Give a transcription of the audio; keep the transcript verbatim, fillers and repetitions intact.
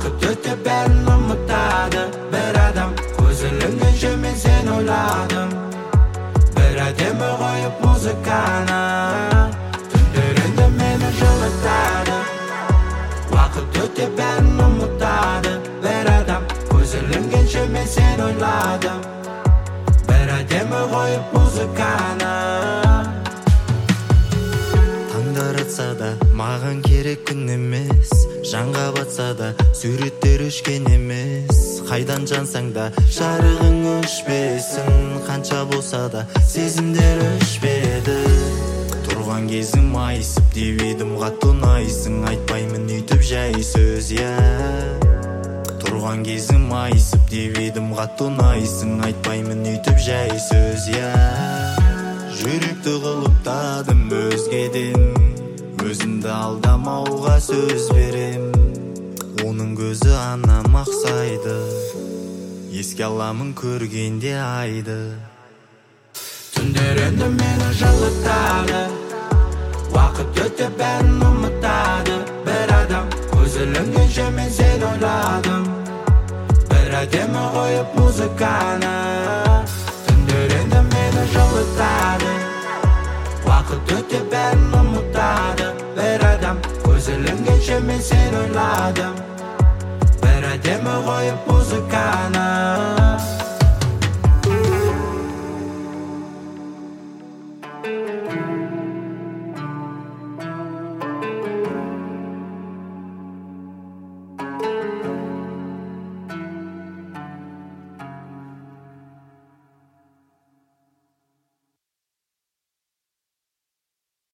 Vaqt öte bärin unutadi bir adam. Ko'z ilinguncha men seni o'yladim. Bir ademi qo'yib muzikani tunlarida meni yig'latadi. Vaqt öte bärin unutadi bir adam. Ko'z ilinguncha men seni o'yladim. Bir ademi qo'yib muzikani. Tаңдар атса да маған керек күн емес, жанға батса да суреттер өшкен емес. Қайдан жансаң да жарығың өшпесін, қанша болса да сезімдер өшпеді. Тұрған кезің майысып деп едім, қатты ұнайсың, айтпаймын үйтіп жай сөз, я. Тұрған кезің майысып деп едім, қатты ұнайсың, айтпаймын үйтіп жай сөз, я. Жүректі қылыптадым өзгеден, өзімді алдамауға сөз берем. Оның көзі анам ақсайды, еске аламын көргенде айды. Түндерінде мені жылытады, вақыт өте бәрін ұмытады бір адам. Көз ілінгенше мен сені ойладым, бір әдемі қойып музыканы. Түндерінде мені жылытады, вақыт өте бәрін ұмытады бір адам. Көз ілінгенше мен сені ойладым, бір әдемі қойып музыканы.